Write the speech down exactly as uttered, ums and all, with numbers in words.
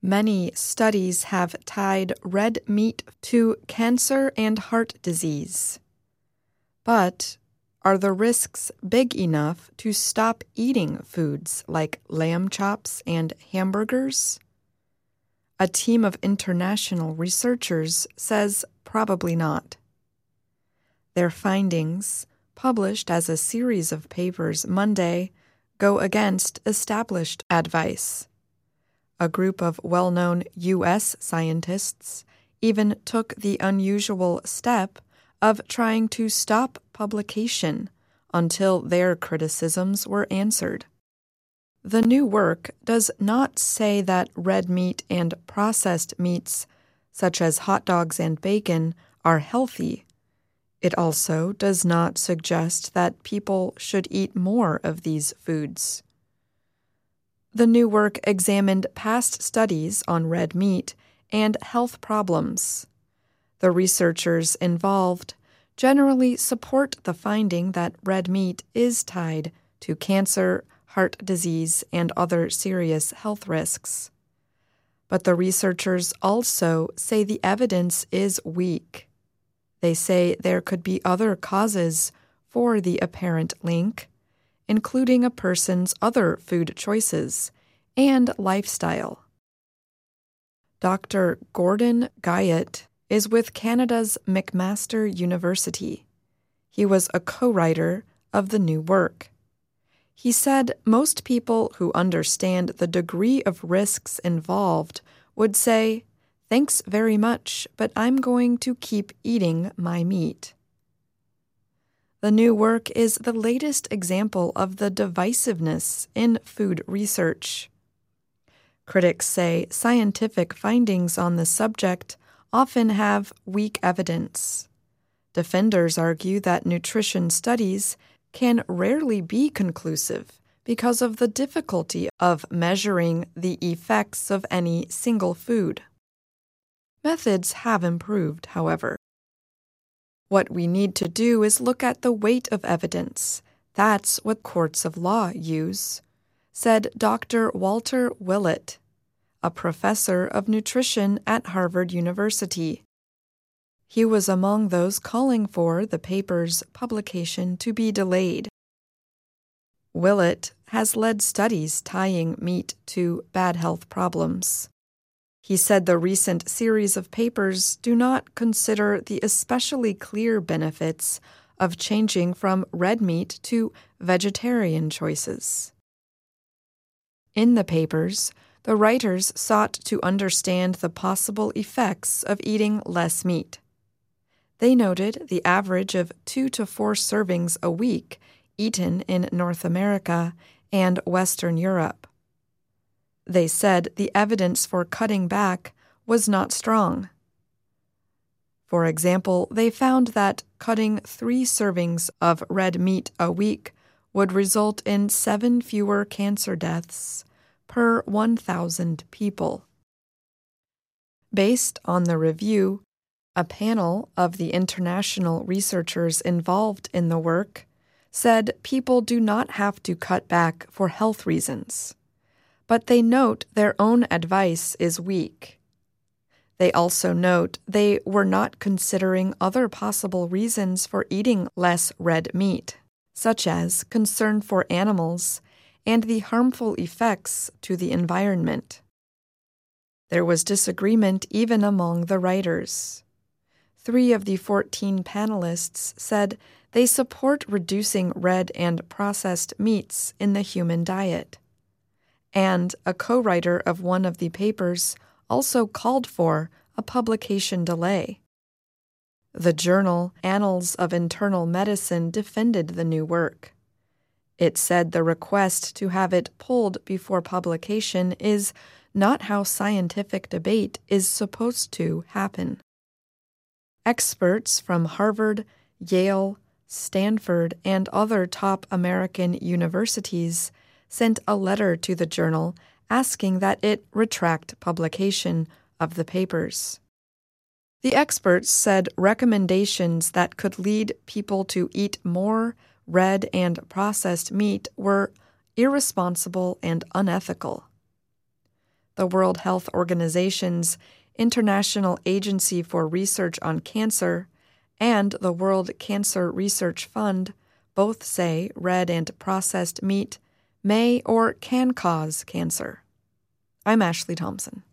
Many studies have tied red meat to cancer and heart disease. But are the risks big enough to stop eating foods like lamb chops and hamburgers? A team of international researchers says probably not. Their findings, published as a series of papers Monday, go against established advice. A group of well-known U S scientists even took the unusual step of trying to stop publication until their criticisms were answered. The new work does not say that red meat and processed meats, such as hot dogs and bacon, are healthy. It also does not suggest that people should eat more of these foods. The new work examined past studies on red meat and health problems. The researchers involved generally support the finding that red meat is tied to cancer, heart disease, and other serious health risks. But the researchers also say the evidence is weak. They say there could be other causes for the apparent link, including a person's other food choices and lifestyle. Doctor Gordon Guyatt is with Canada's McMaster University. He was a co-writer of the new work. He said most people who understand the degree of risks involved would say, "Thanks very much, but I'm going to keep eating my meat." The new work is the latest example of the divisiveness in food research. Critics say scientific findings on the subject often have weak evidence. Defenders argue that nutrition studies can rarely be conclusive because of the difficulty of measuring the effects of any single food. Methods have improved, however. What we need to do is look at the weight of evidence. That's what courts of law use, said Doctor Walter Willett, a professor of nutrition at Harvard University. He was among those calling for the paper's publication to be delayed. Willett has led studies tying meat to bad health problems. He said the recent series of papers do not consider the especially clear benefits of changing from red meat to vegetarian choices. In the papers, the writers sought to understand the possible effects of eating less meat. They noted the average of two to four servings a week eaten in North America and Western Europe. They said the evidence for cutting back was not strong. For example, they found that cutting three servings of red meat a week would result in seven fewer cancer deaths per one thousand people. Based on the review, a panel of the international researchers involved in the work said people do not have to cut back for health reasons, but they note their own advice is weak. They also note they were not considering other possible reasons for eating less red meat, such as concern for animals and the harmful effects to the environment. There was disagreement even among the writers. Three of the fourteen panelists said they support reducing red and processed meats in the human diet. And a co-writer of one of the papers also called for a publication delay. The journal Annals of Internal Medicine defended the new work. It said the request to have it pulled before publication is not how scientific debate is supposed to happen. Experts from Harvard, Yale, Stanford, and other top American universities sent a letter to the journal asking that it retract publication of the papers. The experts said recommendations that could lead people to eat more red and processed meat were irresponsible and unethical. The World Health Organization's International Agency for Research on Cancer and the World Cancer Research Fund both say red and processed meat may or can cause cancer. I'm Ashley Thompson.